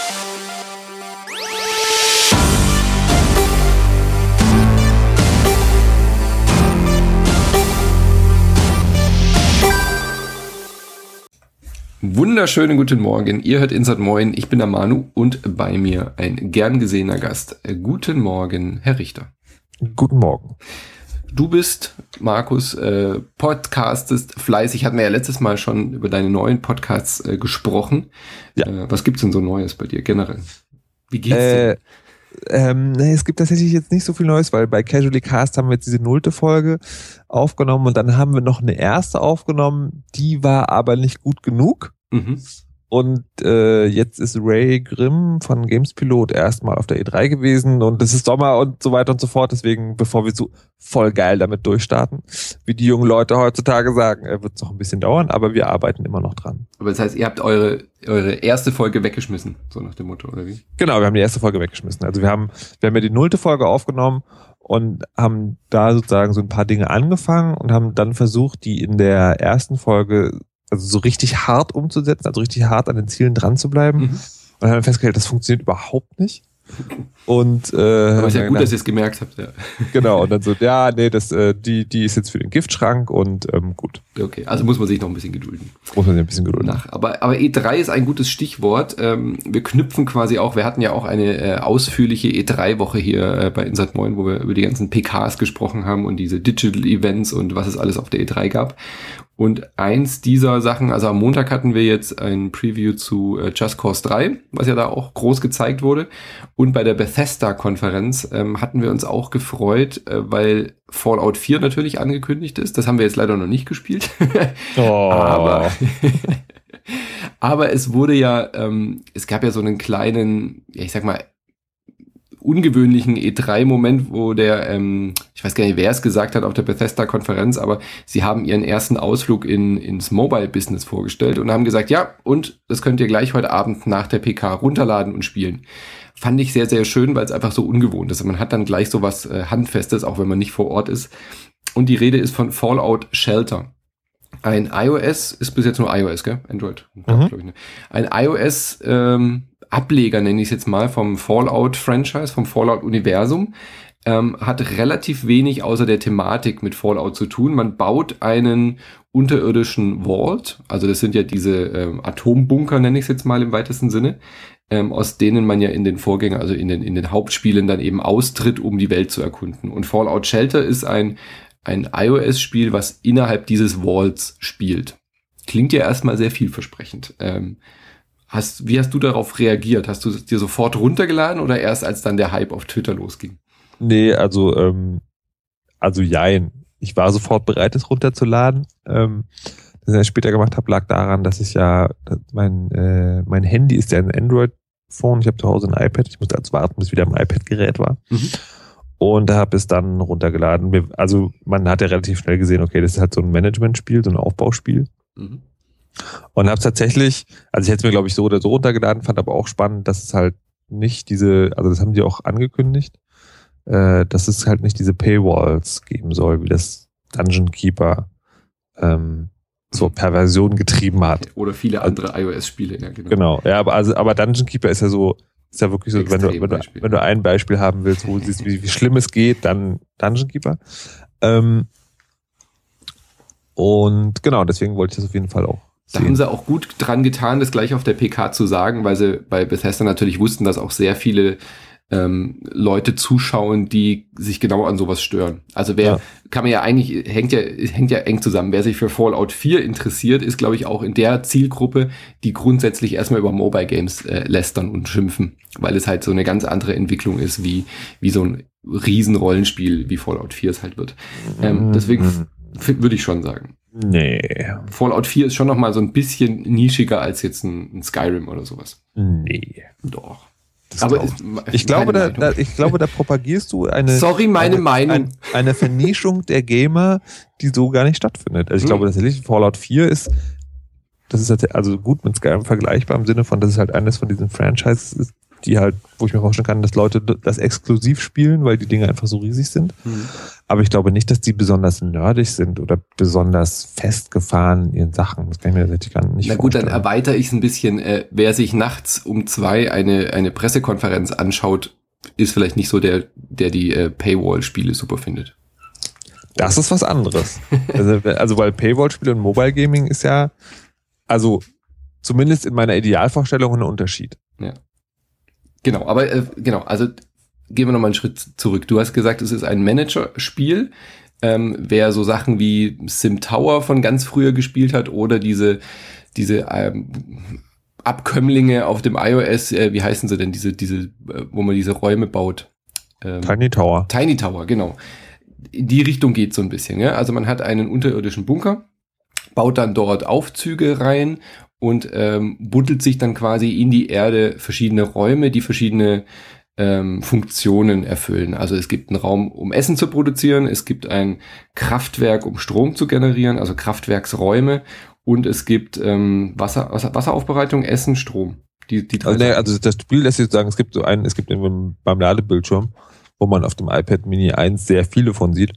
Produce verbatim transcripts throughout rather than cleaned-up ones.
Wunderschönen guten Morgen, ihr hört Insert Moin, ich bin der Manu und bei mir ein gern gesehener Gast. Guten Morgen, Herr Richter. Guten Morgen. Du bist, Markus, äh, podcastest fleißig, hatten wir ja letztes Mal schon über deine neuen Podcasts äh, gesprochen. Ja. Äh, was gibt's denn so Neues bei dir generell? Wie geht's äh, dir? Ähm, nee, es gibt tatsächlich jetzt nicht so viel Neues, weil bei Casually Cast haben wir jetzt diese nullte Folge aufgenommen und dann haben wir noch eine erste aufgenommen, die war aber nicht gut genug. Mhm. Und äh, jetzt ist Ray Grimm von Gamespilot erstmal auf der E drei gewesen und es ist Sommer und so weiter und so fort. Deswegen, bevor wir so voll geil damit durchstarten, wie die jungen Leute heutzutage sagen, äh, wird es noch ein bisschen dauern, aber wir arbeiten immer noch dran. Aber das heißt, ihr habt eure eure erste Folge weggeschmissen, so nach dem Motto, oder wie? Genau, wir haben die erste Folge weggeschmissen. Also wir haben wir haben ja die nullte Folge aufgenommen und haben da sozusagen so ein paar Dinge angefangen und haben dann versucht, die in der ersten Folge also so richtig hart umzusetzen, also richtig hart an den Zielen dran zu bleiben. Mhm. Und dann haben wir festgestellt, das funktioniert überhaupt nicht. Und äh, aber ist ja gut, dann, dass ihr es gemerkt habt, ja. Genau, und dann so, ja, nee, das, äh, die, die ist jetzt für den Giftschrank und ähm, gut. Okay, also muss man sich noch ein bisschen gedulden. Muss man sich ein bisschen gedulden. Nach. Aber, aber E drei ist ein gutes Stichwort. Ähm, wir knüpfen quasi auch, wir hatten ja auch eine äh, ausführliche E drei Woche hier äh, bei Insert Moin, wo wir über die ganzen P Ks gesprochen haben und diese Digital Events und was es alles auf der E drei gab. Und eins dieser Sachen, also am Montag hatten wir jetzt ein Preview zu äh, Just Cause drei, was ja da auch groß gezeigt wurde. Und bei der Bethesda-Konferenz ähm, hatten wir uns auch gefreut, äh, weil Fallout vier natürlich angekündigt ist. Das haben wir jetzt leider noch nicht gespielt. Oh. Aber, aber es wurde ja, ähm, es gab ja so einen kleinen, ja, ich sag mal, ungewöhnlichen E drei Moment, wo der, ähm, ich weiß gar nicht, wer es gesagt hat auf der Bethesda-Konferenz, aber sie haben ihren ersten Ausflug in ins Mobile-Business vorgestellt und haben gesagt, ja, und das könnt ihr gleich heute Abend nach der P K runterladen und spielen. Fand ich sehr, sehr schön, weil es einfach so ungewohnt ist. Man hat dann gleich so was äh, Handfestes, auch wenn man nicht vor Ort ist. Und die Rede ist von Fallout Shelter. Ein iOS, ist bis jetzt nur iOS, gell? Android, mhm. glaub ich, ne? Ein iOS, ähm, Ableger, nenne ich es jetzt mal, vom Fallout-Franchise, vom Fallout-Universum, ähm, hat relativ wenig außer der Thematik mit Fallout zu tun. Man baut einen unterirdischen Vault, also das sind ja diese ähm, Atombunker, nenne ich es jetzt mal im weitesten Sinne, ähm, aus denen man ja in den Vorgängern, also in den, in den Hauptspielen dann eben austritt, um die Welt zu erkunden. Und Fallout Shelter ist ein, ein iOS-Spiel, was innerhalb dieses Vaults spielt. Klingt ja erstmal sehr vielversprechend. Ähm, Hast, wie hast du darauf reagiert? Hast du es dir sofort runtergeladen oder erst als dann der Hype auf Twitter losging? Nee, also, ähm, also jein. Ich war sofort bereit, es runterzuladen. Ähm, das ich später gemacht habe, lag daran, dass ich ja, mein, äh, mein Handy ist ja ein Android-Phone. Ich habe zu Hause ein iPad. Ich musste also warten, bis wieder ein iPad-Gerät war. Mhm. Und da habe ich es dann runtergeladen. Also man hat ja relativ schnell gesehen, okay, das ist halt so ein Management-Spiel, so ein Aufbauspiel. Mhm. Und habe tatsächlich, also ich hätte es mir glaube ich so oder so runtergeladen, fand aber auch spannend, dass es halt nicht diese, also das haben die auch angekündigt, äh, dass es halt nicht diese Paywalls geben soll, wie das Dungeon Keeper ähm, zur Perversion getrieben hat. Oder viele andere also, iOS-Spiele, ja genau. Genau, ja, aber also aber Dungeon Keeper ist ja so, ist ja wirklich so, wenn du, wenn du wenn du ein Beispiel haben willst, wo du siehst, wie, wie schlimm es geht, dann Dungeon Keeper. Ähm, und genau, deswegen wollte ich das auf jeden Fall auch. Da haben sie auch gut dran getan, das gleich auf der P K zu sagen, weil sie bei Bethesda natürlich wussten, dass auch sehr viele ähm, Leute zuschauen, die sich genau an sowas stören. Also wer, ja. kann man ja eigentlich, hängt ja, hängt ja eng zusammen. Wer sich für Fallout vier interessiert, ist glaube ich auch in der Zielgruppe, die grundsätzlich erstmal über Mobile Games äh, lästern und schimpfen, weil es halt so eine ganz andere Entwicklung ist, wie, wie so ein Riesenrollenspiel, wie Fallout vier es halt wird. Ähm, deswegen würde ich schon sagen. Nee. Fallout vier ist schon noch mal so ein bisschen nischiger als jetzt ein, ein Skyrim oder sowas. Nee. Doch. Das aber ist, ich glaube, da, da, ich glaube, da propagierst du eine, Sorry, meine eine, Meinung. Eine, eine Vernischung der Gamer, die so gar nicht stattfindet. Also ich hm. glaube tatsächlich, Fallout vier ist, das ist also gut mit Skyrim vergleichbar im Sinne von, dass es halt eines von diesen Franchises ist, die halt, wo ich mir vorstellen kann, dass Leute das exklusiv spielen, weil die Dinge einfach so riesig sind. Mhm. Aber ich glaube nicht, dass die besonders nerdig sind oder besonders festgefahren in ihren Sachen. Das kann ich mir tatsächlich gar nicht Na gut, vorstellen. Dann erweitere ich es ein bisschen. Äh, wer sich nachts um zwei eine, eine Pressekonferenz anschaut, ist vielleicht nicht so der, der die äh, Paywall-Spiele super findet. Das ist was anderes. also, also weil Paywall-Spiele und Mobile Gaming ist ja, also zumindest in meiner Idealvorstellung ein Unterschied. Ja. Genau, aber äh, genau, also gehen wir nochmal einen Schritt zurück. Du hast gesagt, es ist ein Manager-Spiel. Ähm, wer so Sachen wie Sim Tower von ganz früher gespielt hat oder diese, diese ähm, Abkömmlinge auf dem iOS, äh, wie heißen sie denn, diese, diese, äh, wo man diese Räume baut? Ähm, Tiny Tower. Tiny Tower, genau. In die Richtung geht so ein bisschen. Ja? Also man hat einen unterirdischen Bunker, baut dann dort Aufzüge rein und ähm, buddelt sich dann quasi in die Erde verschiedene Räume, die verschiedene ähm, Funktionen erfüllen. Also es gibt einen Raum, um Essen zu produzieren, es gibt ein Kraftwerk, um Strom zu generieren, also Kraftwerksräume, und es gibt ähm, Wasser, Wasser, Wasseraufbereitung, Essen, Strom. Die, die drei also, nee, also das Spiel lässt sich sagen, es gibt so einen, es gibt beim Ladebildschirm, wo man auf dem iPad Mini eins sehr viele von sieht,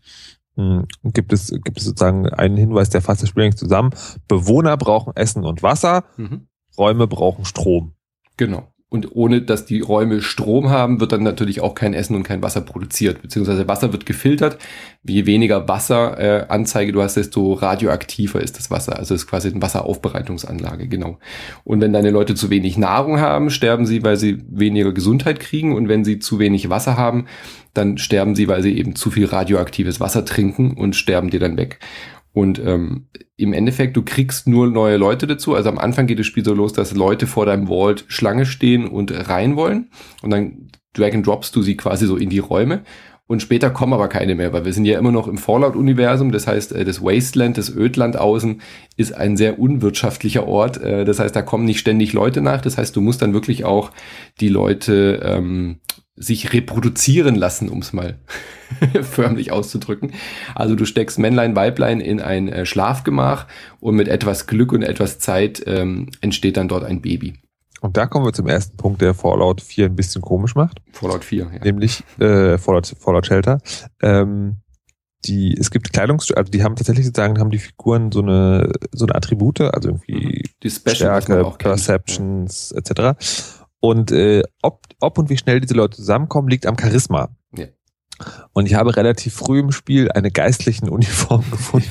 gibt es, gibt es sozusagen einen Hinweis, der fasst das Spiel eigentlich zusammen. Bewohner brauchen Essen und Wasser, mhm. Räume brauchen Strom. Genau. Und ohne, dass die Räume Strom haben, wird dann natürlich auch kein Essen und kein Wasser produziert. Beziehungsweise Wasser wird gefiltert. Je weniger Wasseranzeige äh, du hast, desto radioaktiver ist das Wasser. Also es ist quasi eine Wasseraufbereitungsanlage, genau. Und wenn deine Leute zu wenig Nahrung haben, sterben sie, weil sie weniger Gesundheit kriegen. Und wenn sie zu wenig Wasser haben, dann sterben sie, weil sie eben zu viel radioaktives Wasser trinken und sterben dir dann weg. Und ähm, im Endeffekt, du kriegst nur neue Leute dazu. Also am Anfang geht das Spiel so los, dass Leute vor deinem Vault Schlange stehen und rein wollen. Und dann drag and droppst du sie quasi so in die Räume. Und später kommen aber keine mehr, weil wir sind ja immer noch im Fallout-Universum. Das heißt, das Wasteland, das Ödland außen, ist ein sehr unwirtschaftlicher Ort. Das heißt, da kommen nicht ständig Leute nach. Das heißt, du musst dann wirklich auch die Leute ähm, sich reproduzieren lassen, um es mal förmlich auszudrücken. Also du steckst Männlein, Weiblein in ein äh, Schlafgemach und mit etwas Glück und etwas Zeit ähm, entsteht dann dort ein Baby. Und da kommen wir zum ersten Punkt, der Fallout vier ein bisschen komisch macht. Fallout vier, ja. Nämlich äh, Fallout, Fallout Shelter. Ähm, die, es gibt Kleidungsstücke, also die haben tatsächlich sozusagen, haben die Figuren so eine, so eine Attribute, also irgendwie die Special, Stärke, Perceptions, ja. et cetera. Und äh, ob, ob und wie schnell diese Leute zusammenkommen, liegt am Charisma. Ja. Und ich habe relativ früh im Spiel eine geistlichen Uniform gefunden,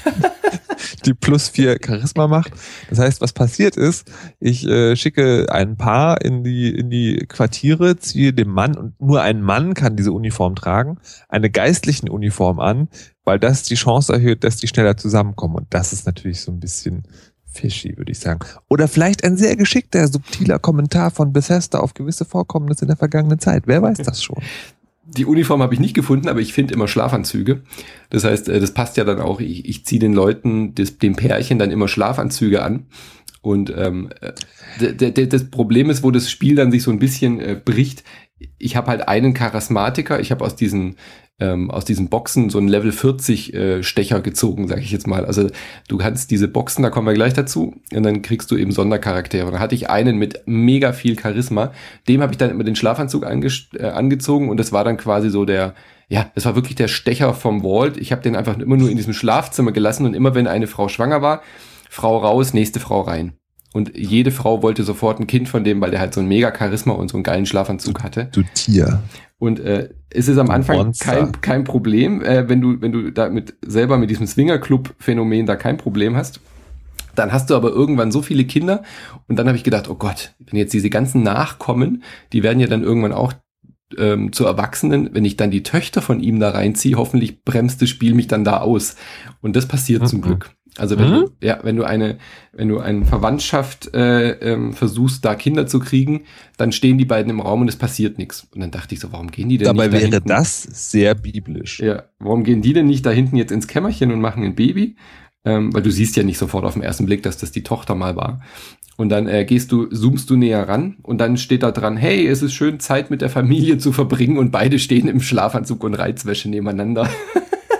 die plus vier Charisma macht. Das heißt, was passiert ist, ich äh, schicke ein Paar in die in die Quartiere, ziehe dem Mann, und nur ein Mann kann diese Uniform tragen, eine geistlichen Uniform an, weil das die Chance erhöht, dass die schneller zusammenkommen. Und das ist natürlich so ein bisschen fishy, würde ich sagen. Oder vielleicht ein sehr geschickter, subtiler Kommentar von Bethesda auf gewisse Vorkommnisse in der vergangenen Zeit. Wer weiß das schon? Die Uniform habe ich nicht gefunden, aber ich finde immer Schlafanzüge. Das heißt, das passt ja dann auch. Ich, ich ziehe den Leuten, das, dem Pärchen dann immer Schlafanzüge an. Und ähm, d- d- das Problem ist, wo das Spiel dann sich so ein bisschen äh, bricht. Ich habe halt einen Charismatiker. Ich habe aus diesen ähm, aus diesen Boxen so einen Level vierzig äh, Stecher gezogen, sage ich jetzt mal. Also du kannst diese Boxen, da kommen wir gleich dazu, und dann kriegst du eben Sondercharaktere. Und da hatte ich einen mit mega viel Charisma. Dem habe ich dann immer den Schlafanzug ange- äh, angezogen, und das war dann quasi so der, ja, das war wirklich der Stecher vom Vault. Ich habe den einfach immer nur in diesem Schlafzimmer gelassen, und immer wenn eine Frau schwanger war, Frau raus, nächste Frau rein. Und jede Frau wollte sofort ein Kind von dem, weil der halt so ein mega Charisma und so einen geilen Schlafanzug hatte. Du Tier. Und äh, es ist am Anfang kein kein Problem, äh, wenn du wenn du da mit selber mit diesem Swingerclub-Phänomen da kein Problem hast. Dann hast du aber irgendwann so viele Kinder, und dann habe ich gedacht, oh Gott, wenn jetzt diese ganzen Nachkommen, die werden ja dann irgendwann auch ähm, zu Erwachsenen, wenn ich dann die Töchter von ihm da reinziehe, hoffentlich bremst das Spiel mich dann da aus. Und das passiert mhm. zum Glück. Also wenn mhm. du, ja, wenn du eine, wenn du eine Verwandtschaft äh, ähm, versuchst, da Kinder zu kriegen, dann stehen die beiden im Raum und es passiert nichts. Und dann dachte ich so, warum gehen die denn Dabei nicht da wäre hinten? Das sehr biblisch. Ja, warum gehen die denn nicht da hinten jetzt ins Kämmerchen und machen ein Baby? Ähm, weil du siehst ja nicht sofort auf den ersten Blick, dass das die Tochter mal war. Und dann äh, gehst du, zoomst du näher ran, und dann steht da dran, hey, es ist schön, Zeit mit der Familie zu verbringen, und beide stehen im Schlafanzug und Reizwäsche nebeneinander.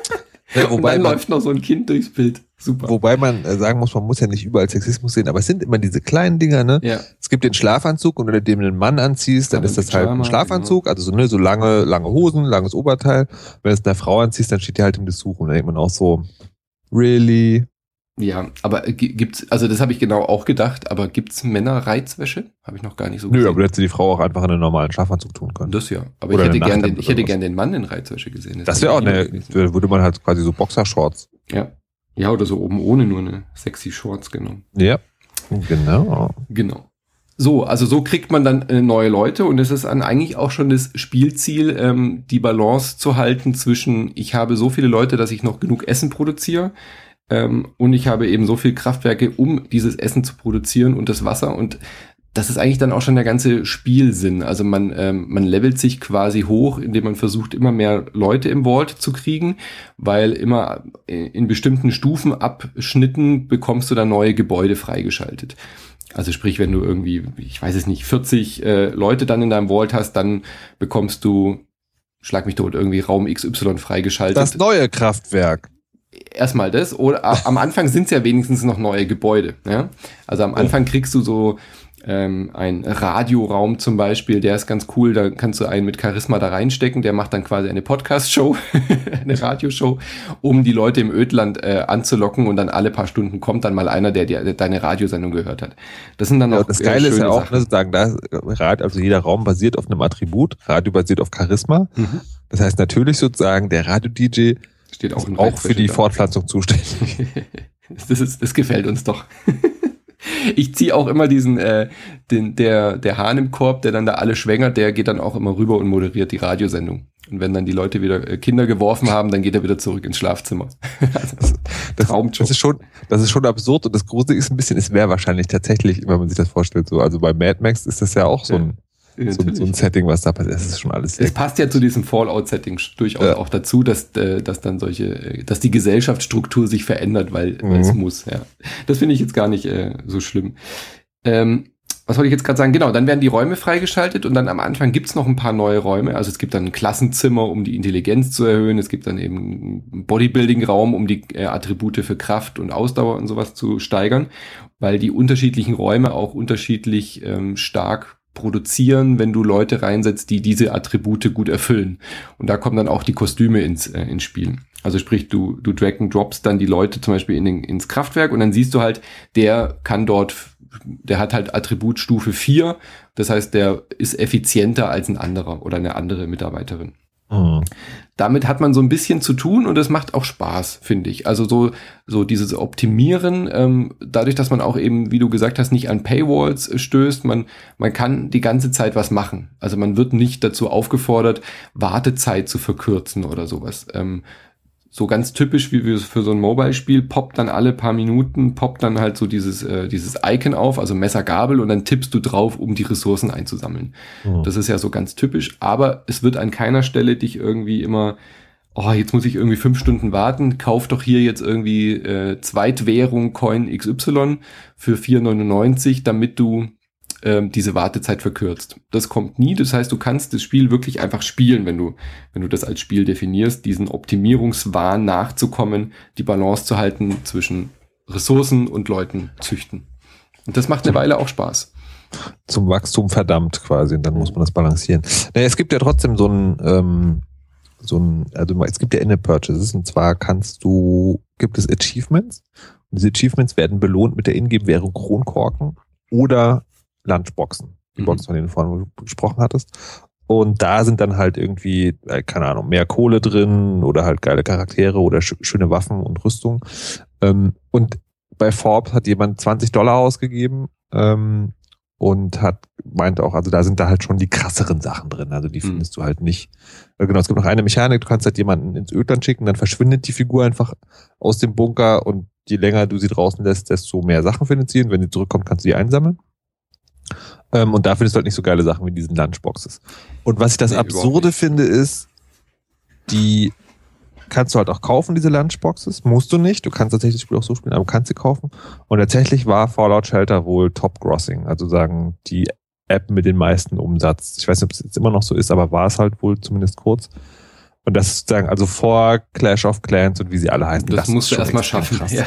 Ja, wobei und dann man, läuft noch so ein Kind durchs Bild. Super. Wobei man äh, sagen muss, man muss ja nicht überall Sexismus sehen, aber es sind immer diese kleinen Dinger, ne? Ja. Es gibt den Schlafanzug und wenn du den einen Mann anziehst, dann Aber ist das Pyjama, halt ein Schlafanzug, genau. Also so, ne, so lange, lange Hosen, langes Oberteil. Wenn du es einer Frau anziehst, dann steht die halt im Dessous und dann denkt man auch so, really? Ja, aber gibt's, also das habe ich genau auch gedacht, aber gibt's Männer-Reizwäsche? Habe ich noch gar nicht so gesehen. Nö, aber du hättest die Frau auch einfach in einen normalen Schlafanzug tun können. Das ja, aber Oder ich hätte gerne den, Nachthemd ich hätte oder gern den Mann in Reizwäsche gesehen. Das, Das wäre auch eine, da würde man halt quasi so Boxershorts. Ja. Ja, oder so oben ohne nur eine sexy Shorts genommen. Ja, genau. Genau. So, also so kriegt man dann äh, neue Leute und es ist dann eigentlich auch schon das Spielziel, ähm, die Balance zu halten zwischen, ich habe so viele Leute, dass ich noch genug Essen produziere ähm, und ich habe eben so viel Kraftwerke, um dieses Essen zu produzieren und das Wasser und das ist eigentlich dann auch schon der ganze Spielsinn. Also man, ähm, man levelt sich quasi hoch, indem man versucht, immer mehr Leute im Vault zu kriegen, weil immer in bestimmten Stufenabschnitten bekommst du dann neue Gebäude freigeschaltet. Also sprich, wenn du irgendwie, ich weiß es nicht, vierzig äh, Leute dann in deinem Vault hast, dann bekommst du, schlag mich tot, irgendwie Raum X Y freigeschaltet. Das neue Kraftwerk. Erstmal das, oder am Anfang sind es ja wenigstens noch neue Gebäude. Ja? Also am Anfang kriegst du so ähm, einen Radioraum zum Beispiel, der ist ganz cool, da kannst du einen mit Charisma da reinstecken, der macht dann quasi eine Podcast-Show, eine Radioshow, um die Leute im Ödland äh, anzulocken und dann alle paar Stunden kommt dann mal einer, der, der, der deine Radiosendung gehört hat. Das sind dann noch ja, das Geile äh, ist ja auch, Sachen. ne, sagen, da also jeder Raum basiert auf einem Attribut, Radio basiert auf Charisma. Mhm. Das heißt natürlich sozusagen, der Radio-D J steht auch, ist auch für die da. Fortpflanzung zuständig. das, ist, das gefällt uns doch. Ich ziehe auch immer diesen, äh, den, der, der Hahn im Korb, der dann da alle schwängert, der geht dann auch immer rüber und moderiert die Radiosendung. Und wenn dann die Leute wieder äh, Kinder geworfen haben, dann geht er wieder zurück ins Schlafzimmer. Also, das, das, das, ist schon, das ist schon absurd und das Gruselige ist ein bisschen, es wäre wahrscheinlich tatsächlich, wenn man sich das vorstellt, so, also bei Mad Max ist das ja auch so ein, ja, so, so ein Setting, was da passiert. Das ist schon alles sehr Es passt ja zu diesem Fallout-Setting durchaus ja. auch dazu, dass, dass dann solche, dass die Gesellschaftsstruktur sich verändert, weil, mhm. weil es muss. Ja, das finde ich jetzt gar nicht äh, so schlimm. Ähm, was wollte ich jetzt gerade sagen? Genau, dann werden die Räume freigeschaltet und dann am Anfang gibt's noch ein paar neue Räume. Also es gibt dann ein Klassenzimmer, um die Intelligenz zu erhöhen. Es gibt dann eben einen Bodybuilding-Raum, um die äh, Attribute für Kraft und Ausdauer und sowas zu steigern, weil die unterschiedlichen Räume auch unterschiedlich ähm, stark produzieren, wenn du Leute reinsetzt, die diese Attribute gut erfüllen. Und da kommen dann auch die Kostüme ins, äh, ins Spiel. Also sprich, du, du drag and droppst dann die Leute zum Beispiel in den, ins Kraftwerk und dann siehst du halt, der kann dort, der hat halt Attributstufe vier. Das heißt, der ist effizienter als ein anderer oder eine andere Mitarbeiterin. Mhm. Damit hat man so ein bisschen zu tun und es macht auch Spaß, finde ich. Also so, so dieses Optimieren, ähm, dadurch, dass man auch eben, wie du gesagt hast, nicht an Paywalls stößt, man, man kann die ganze Zeit was machen. Also man wird nicht dazu aufgefordert, Wartezeit zu verkürzen oder sowas. Ähm, so ganz typisch wie für so ein Mobile-Spiel poppt dann alle paar Minuten, poppt dann halt so dieses, äh, dieses Icon auf, also Messer, Gabel und dann tippst du drauf, um die Ressourcen einzusammeln. Mhm. Das ist ja so ganz typisch, aber es wird an keiner Stelle dich irgendwie immer, oh, jetzt muss ich irgendwie fünf Stunden warten, kauf doch hier jetzt irgendwie äh, Zweitwährung Coin X Y für vier neunundneunzig, damit du ähm, diese Wartezeit verkürzt. Das kommt nie, das heißt, du kannst das Spiel wirklich einfach spielen, wenn du, wenn du das als Spiel definierst, diesen Optimierungswahn nachzukommen, die Balance zu halten zwischen Ressourcen und Leuten züchten. Und das macht eine Weile auch Spaß. Zum Wachstum verdammt quasi, und dann muss man das balancieren. Naja, es gibt ja trotzdem so ein, ähm, so ein, also es gibt ja In-App-Purchases, und zwar kannst du, gibt es Achievements, und diese Achievements werden belohnt mit der Ingame-Währung Kronkorken oder Lunchboxen, die mhm. Boxen, von denen du vorhin gesprochen hattest. Und da sind dann halt irgendwie, keine Ahnung, mehr Kohle drin oder halt geile Charaktere oder sch- schöne Waffen und Rüstung. Ähm, und bei Forbes hat jemand zwanzig Dollar ausgegeben ähm, und hat meint auch, also da sind da halt schon die krasseren Sachen drin. Also die mhm. findest du halt nicht. Äh, genau, es gibt noch eine Mechanik, du kannst halt jemanden ins Ödland schicken, dann verschwindet die Figur einfach aus dem Bunker und je länger du sie draußen lässt, desto mehr Sachen findet sie und wenn sie zurückkommt, kannst du die einsammeln. Ähm, und da findest du halt nicht so geile Sachen wie diesen Lunchboxes. Und was ich das nee, Absurde finde, ist, die kannst du halt auch kaufen, diese Lunchboxes. Musst du nicht. Du kannst tatsächlich das Spiel auch so spielen, aber du kannst sie kaufen. Und tatsächlich war Fallout Shelter wohl Top-Grossing. Also sagen, die App mit den meisten Umsatz. Ich weiß nicht, ob es jetzt immer noch so ist, aber war es halt wohl zumindest kurz. Und das ist sozusagen, also vor Clash of Clans und wie sie alle heißen. Das, das musst du erstmal schaffen. Ja.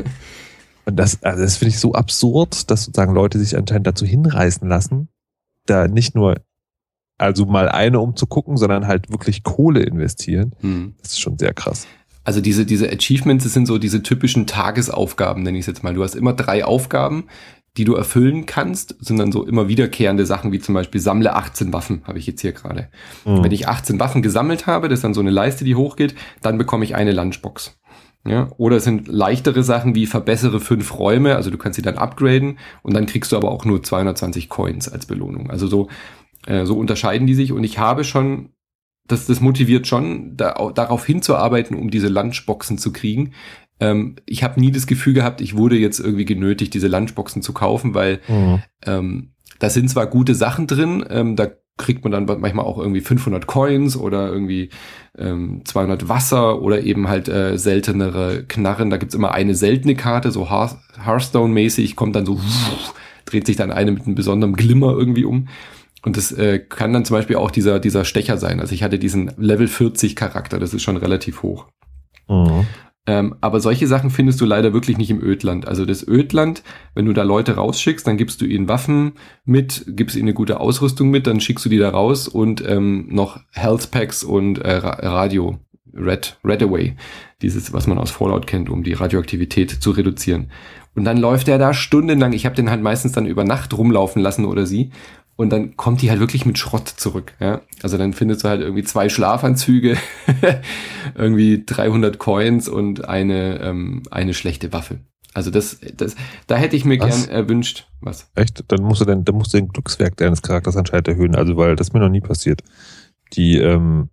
Und das, also das finde ich so absurd, dass sozusagen Leute sich anscheinend dazu hinreißen lassen, da nicht nur, also mal eine um zu gucken, sondern halt wirklich Kohle investieren. Hm. Das ist schon sehr krass. Also diese, diese Achievements, das sind so diese typischen Tagesaufgaben, nenne ich es jetzt mal. Du hast immer drei Aufgaben, die du erfüllen kannst, sind dann so immer wiederkehrende Sachen, wie zum Beispiel sammle achtzehn Waffen, habe ich jetzt hier gerade. Mhm. Wenn ich achtzehn Waffen gesammelt habe, das ist dann so eine Leiste, die hochgeht, dann bekomme ich eine Lunchbox. Ja, oder es sind leichtere Sachen wie verbessere fünf Räume, also du kannst sie dann upgraden und dann kriegst du aber auch nur zweihundertzwanzig Coins als Belohnung. Also so, äh, so unterscheiden die sich und ich habe schon, das, das motiviert schon, da, darauf hinzuarbeiten, um diese Lunchboxen zu kriegen. Ähm, ich habe nie das Gefühl gehabt, ich wurde jetzt irgendwie genötigt, diese Lunchboxen zu kaufen, weil mhm. ähm, da sind zwar gute Sachen drin, ähm, da kriegt man dann manchmal auch irgendwie fünfhundert Coins oder irgendwie ähm, zweihundert Wasser oder eben halt äh, seltenere Knarren. Da gibt's immer eine seltene Karte, so Hearthstone-mäßig, kommt dann so, dreht sich dann eine mit einem besonderen Glimmer irgendwie um. Und das äh, kann dann zum Beispiel auch dieser dieser Stecher sein. Also ich hatte diesen Level vierzig Charakter, das ist schon relativ hoch. Mhm. Ähm, aber solche Sachen findest du leider wirklich nicht im Ödland. Also das Ödland, wenn du da Leute rausschickst, dann gibst du ihnen Waffen mit, gibst ihnen eine gute Ausrüstung mit, dann schickst du die da raus und ähm, noch Health Packs und äh, Radio, Red, Red Away, dieses, was man aus Fallout kennt, um die Radioaktivität zu reduzieren. Und dann läuft der da stundenlang, ich habe den halt meistens dann über Nacht rumlaufen lassen oder sie. Und dann kommt die halt wirklich mit Schrott zurück. Ja? Also dann findest du halt irgendwie zwei Schlafanzüge, irgendwie dreihundert Coins und eine ähm, eine schlechte Waffe. Also das, das, da hätte ich mir was? gern erwünscht. Was? Echt? Dann musst du dann, dann musst du den Glückswert deines Charakters anscheinend erhöhen. Also weil das ist mir noch nie passiert. Die ähm,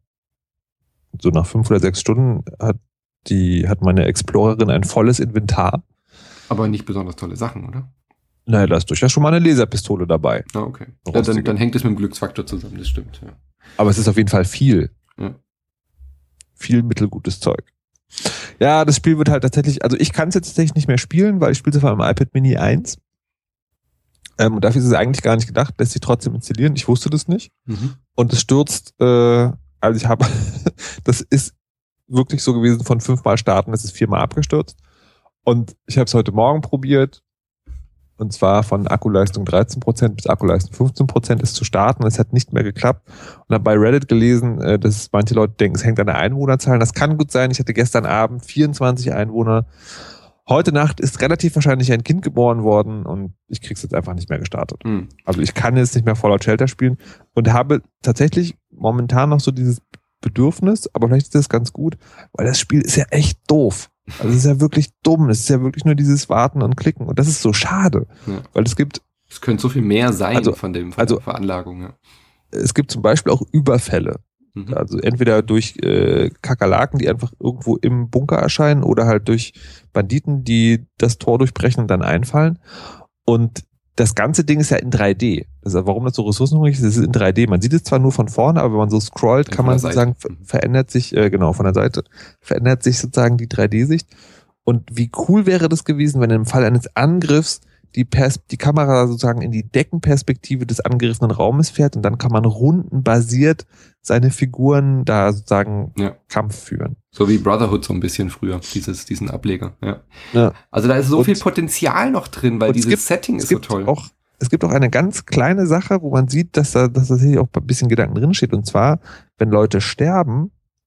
so nach fünf oder sechs Stunden hat die hat meine Explorerin ein volles Inventar. Aber nicht besonders tolle Sachen, oder? Naja, da ist durchaus schon mal eine Laserpistole dabei. Ah, okay. Ja, dann, dann hängt es mit dem Glücksfaktor zusammen, das stimmt. Ja. Aber es ist auf jeden Fall viel. Ja. Viel mittelgutes Zeug. Ja, das Spiel wird halt tatsächlich, also ich kann es jetzt tatsächlich nicht mehr spielen, weil ich spiele es auf einem iPad Mini eins. Ähm, und dafür ist es eigentlich gar nicht gedacht, lässt sich trotzdem installieren. Ich wusste das nicht. Mhm. Und es stürzt, äh, also ich habe, das ist wirklich so gewesen, von fünfmal starten, es ist viermal abgestürzt. Und ich habe es heute Morgen probiert. Und zwar von Akkuleistung dreizehn Prozent bis Akkuleistung fünfzehn Prozent ist zu starten. Es hat nicht mehr geklappt. Und habe bei Reddit gelesen, dass manche Leute denken, es hängt an der Einwohnerzahl. Das kann gut sein. Ich hatte gestern Abend vierundzwanzig Einwohner. Heute Nacht ist relativ wahrscheinlich ein Kind geboren worden und ich krieg's jetzt einfach nicht mehr gestartet. Mhm. Also ich kann jetzt nicht mehr Fallout Shelter spielen und habe tatsächlich momentan noch so dieses Bedürfnis, aber vielleicht ist das ganz gut, weil das Spiel ist ja echt doof. Also es ist ja wirklich dumm. Es ist ja wirklich nur dieses Warten und Klicken. Und das ist so schade. Ja. Weil es gibt... Es könnte so viel mehr sein also, von, dem, von also, der Veranlagung. Ja. Es gibt zum Beispiel auch Überfälle. Mhm. Also entweder durch äh, Kakerlaken, die einfach irgendwo im Bunker erscheinen oder halt durch Banditen, die das Tor durchbrechen und dann einfallen. Und das ganze Ding ist ja in drei D. Also warum das so ressourcenhungrig ist, es ist in drei D. Man sieht es zwar nur von vorne, aber wenn man so scrollt, kann man sozusagen, ver- verändert sich, äh, genau, von der Seite, verändert sich sozusagen die drei D-Sicht. Und wie cool wäre das gewesen, wenn im Fall eines Angriffs die, Pers- die Kamera sozusagen in die Deckenperspektive des angegriffenen Raumes fährt und dann kann man rundenbasiert seine Figuren da sozusagen ja. Kampf führen. So wie Brotherhood so ein bisschen früher, dieses, diesen Ableger. Ja. Ja. Also da ist so und, viel Potenzial noch drin, weil dieses gibt, Setting ist so toll. Auch, es gibt auch eine ganz kleine Sache, wo man sieht, dass da, dass da tatsächlich auch ein bisschen Gedanken drin steht. Und zwar, wenn Leute sterben,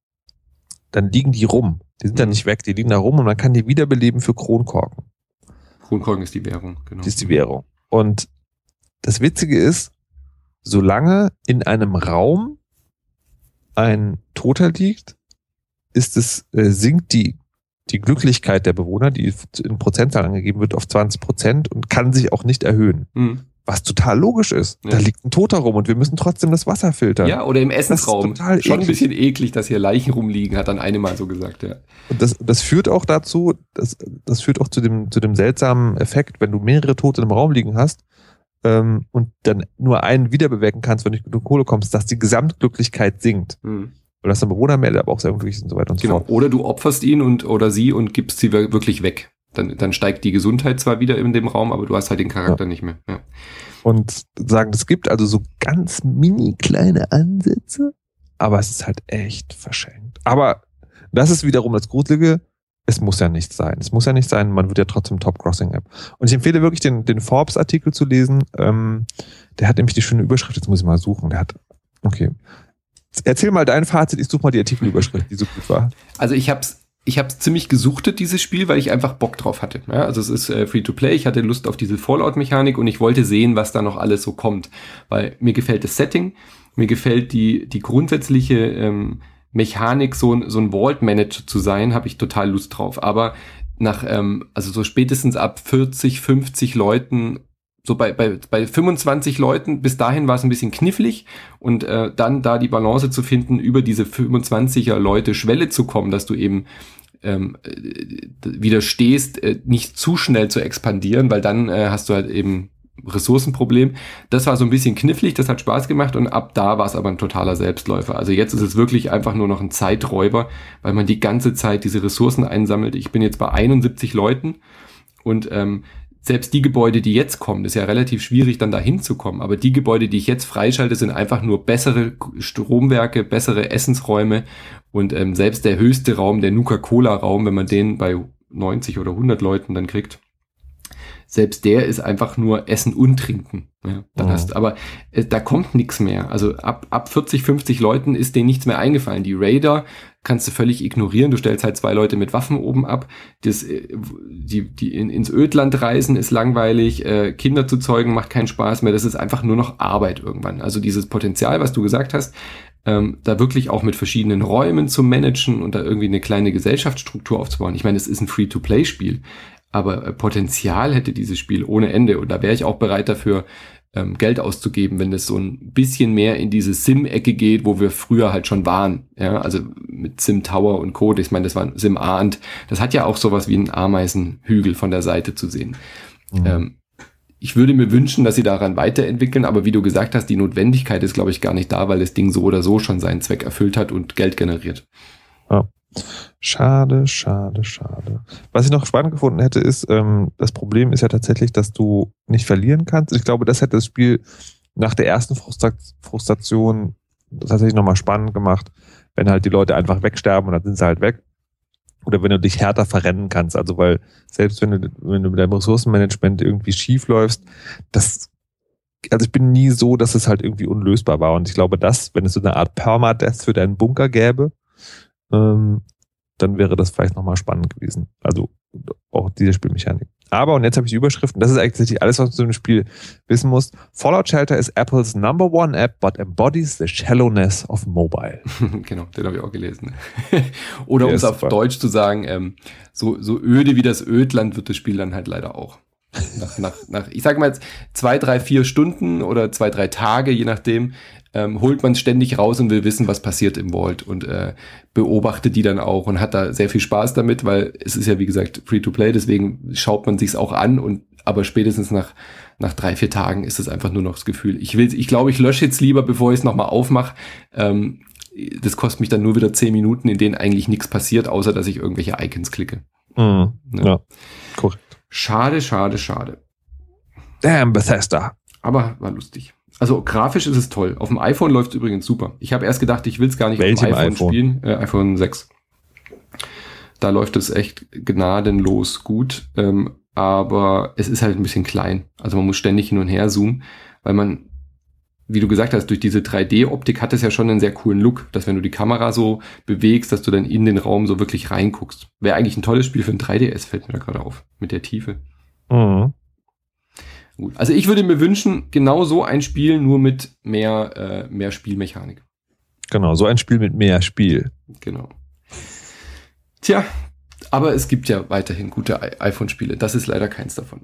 dann liegen die rum. Die sind mhm. dann nicht weg, die liegen da rum und man kann die wiederbeleben für Kronkorken. Kronkorken ist die Währung, genau. Das ist die Währung. Und das Witzige ist, solange in einem Raum ein Toter liegt, ist es, äh, sinkt die, die Glücklichkeit der Bewohner, die in Prozentzahl angegeben wird, auf zwanzig Prozent und kann sich auch nicht erhöhen. Mhm. Was total logisch ist. Ja. Da liegt ein Toter rum und wir müssen trotzdem das Wasser filtern. Ja, oder im Essensraum. Schon eklig. Ein bisschen eklig, dass hier Leichen rumliegen, hat dann eine mal so gesagt, ja. Und das, das führt auch dazu, das, das führt auch zu dem, zu dem seltsamen Effekt, wenn du mehrere Tote im Raum liegen hast, ähm, und dann nur einen wiederbewecken kannst, wenn du mit Kohle kommst, dass die Gesamtglücklichkeit sinkt. Mhm. Weil das dann Bewohner mehr, aber auch sehr unglücklich und so weiter und genau. so fort. Oder du opferst ihn und oder sie und gibst sie wirklich weg. Dann, dann steigt die Gesundheit zwar wieder in dem Raum, aber du hast halt den Charakter ja. nicht mehr. Ja. Und sagen, es gibt also so ganz mini kleine Ansätze, aber es ist halt echt verschenkt. Aber das ist wiederum das Gruselige, es muss ja nicht sein. Es muss ja nicht sein, man wird ja trotzdem Top-Crossing-App. Und ich empfehle wirklich den, den Forbes-Artikel zu lesen. Ähm, der hat nämlich die schöne Überschrift, jetzt muss ich mal suchen. Der hat, okay. Erzähl mal dein Fazit, ich suche mal die Artikelüberschrift, die so gut war. Also ich hab's Ich habe es ziemlich gesuchtet, dieses Spiel, weil ich einfach Bock drauf hatte. Ja, also es ist äh, Free-to-Play, ich hatte Lust auf diese Fallout-Mechanik und ich wollte sehen, was da noch alles so kommt. Weil mir gefällt das Setting, mir gefällt die die grundsätzliche ähm, Mechanik, so, so ein Vault-Manager zu sein, habe ich total Lust drauf. Aber nach, ähm, also so spätestens ab vierzig, fünfzig Leuten, so bei, bei, bei fünfundzwanzig Leuten, bis dahin war es ein bisschen knifflig und äh, dann da die Balance zu finden, über diese fünfundzwanziger Leute Schwelle zu kommen, dass du eben ähm, widerstehst, äh, nicht zu schnell zu expandieren, weil dann äh, hast du halt eben Ressourcenproblem. Das war so ein bisschen knifflig, das hat Spaß gemacht und ab da war es aber ein totaler Selbstläufer. Also jetzt ist es wirklich einfach nur noch ein Zeiträuber, weil man die ganze Zeit diese Ressourcen einsammelt. Ich bin jetzt bei einundsiebzig Leuten und ähm, selbst die Gebäude, die jetzt kommen, ist ja relativ schwierig, dann da hinzukommen. Aber die Gebäude, die ich jetzt freischalte, sind einfach nur bessere Stromwerke, bessere Essensräume und ähm, selbst der höchste Raum, der Nuka-Cola-Raum, wenn man den bei neunzig oder hundert Leuten dann kriegt, selbst der ist einfach nur Essen und Trinken. Ja, dann oh. hast, aber äh, da kommt nichts mehr. Also ab, ab vierzig, fünfzig Leuten ist denen nichts mehr eingefallen. Die Raider kannst du völlig ignorieren. Du stellst halt zwei Leute mit Waffen oben ab. Das, die, die in, ins Ödland reisen ist langweilig. Äh, Kinder zu zeugen macht keinen Spaß mehr. Das ist einfach nur noch Arbeit irgendwann. Also dieses Potenzial, was du gesagt hast, ähm, da wirklich auch mit verschiedenen Räumen zu managen und da irgendwie eine kleine Gesellschaftsstruktur aufzubauen. Ich meine, es ist ein Free-to-Play-Spiel. Aber Potenzial hätte dieses Spiel ohne Ende. Und da wäre ich auch bereit dafür, ähm, Geld auszugeben, wenn es so ein bisschen mehr in diese Sim-Ecke geht, wo wir früher halt schon waren. Ja, also mit Sim Tower und Co. Ich meine, das war Sim Arndt. Das hat ja auch sowas wie einen Ameisenhügel von der Seite zu sehen. Mhm. Ähm, ich würde mir wünschen, dass sie daran weiterentwickeln. Aber wie du gesagt hast, die Notwendigkeit ist, glaube ich, gar nicht da, weil das Ding so oder so schon seinen Zweck erfüllt hat und Geld generiert. Ja. Schade, schade, schade. Was ich noch spannend gefunden hätte, ist, ähm, das Problem ist ja tatsächlich, dass du nicht verlieren kannst. Ich glaube, das hätte das Spiel nach der ersten Frustration tatsächlich nochmal spannend gemacht, wenn halt die Leute einfach wegsterben und dann sind sie halt weg. Oder wenn du dich härter verrennen kannst. Also, weil selbst wenn du, wenn du mit deinem Ressourcenmanagement irgendwie schief läufst, das, also ich bin nie so, dass es halt irgendwie unlösbar war. Und ich glaube, dass, wenn es so eine Art Permadeath für deinen Bunker gäbe, ähm, dann wäre das vielleicht nochmal spannend gewesen. Also auch diese Spielmechanik. Aber, und jetzt habe ich die Überschriften, das ist eigentlich alles, was du zu dem Spiel wissen musst. Fallout Shelter is Apples number one app, but embodies the shallowness of mobile. Genau, den habe ich auch gelesen. Oder um es auf super. Deutsch zu sagen, ähm, so, so öde wie das Ödland wird das Spiel dann halt leider auch. Nach, nach, nach, ich sage mal jetzt zwei, drei, vier Stunden oder zwei, drei Tage, je nachdem, ähm, holt man es ständig raus und will wissen, was passiert im Vault und äh, beobachtet die dann auch und hat da sehr viel Spaß damit, weil es ist ja, wie gesagt, Free-to-Play, deswegen schaut man sich's auch an und aber spätestens nach nach drei, vier Tagen ist es einfach nur noch das Gefühl, ich will, ich glaube, ich lösche jetzt lieber, bevor ich es nochmal aufmache. Ähm, das kostet mich dann nur wieder zehn Minuten, in denen eigentlich nichts passiert, außer dass ich irgendwelche Icons klicke. Mhm. Ja. ja, korrekt. Schade, schade, schade. Damn, Bethesda. Aber war lustig. Also grafisch ist es toll. Auf dem iPhone läuft es übrigens super. Ich habe erst gedacht, ich will es gar nicht Welchem auf dem iPhone, iPhone? spielen. Äh, iPhone sechs. Da läuft es echt gnadenlos gut. Ähm, aber es ist halt ein bisschen klein. Also man muss ständig hin und her zoomen, weil man, wie du gesagt hast, durch diese drei D-Optik hat es ja schon einen sehr coolen Look, dass wenn du die Kamera so bewegst, dass du dann in den Raum so wirklich reinguckst. Wäre eigentlich ein tolles Spiel für ein drei D S, fällt mir da gerade auf, mit der Tiefe. Mhm. Gut. Also ich würde mir wünschen, genau so ein Spiel, nur mit mehr, äh, mehr Spielmechanik. Genau, so ein Spiel mit mehr Spiel. Genau. Tja, aber es gibt ja weiterhin gute I- iPhone-Spiele. Das ist leider keins davon.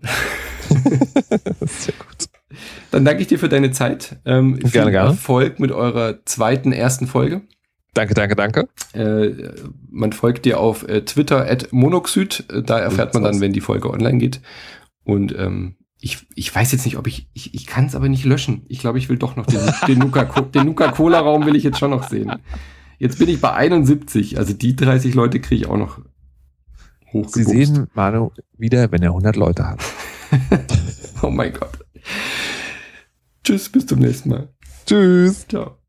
Sehr gut. Dann danke ich dir für deine Zeit. Ähm, viel gerne, gerne. Erfolg mit eurer zweiten, ersten Folge. Danke, danke, danke. Äh, man folgt dir auf äh, Twitter at monoxyd. Da erfährt man dann, wenn die Folge online geht. Und ähm, ich, ich weiß jetzt nicht, ob ich, ich, ich kann es aber nicht löschen. Ich glaube, ich will doch noch den, den, Nuka, den Nuka-Cola-Raum will ich jetzt schon noch sehen. Jetzt bin ich bei einundsiebzig. Also die dreißig Leute kriege ich auch noch hochgebumst. Sie sehen Manu wieder, wenn er hundert Leute hat. Oh mein Gott. Tschüss, bis zum nächsten Mal. Tschüss. Ciao.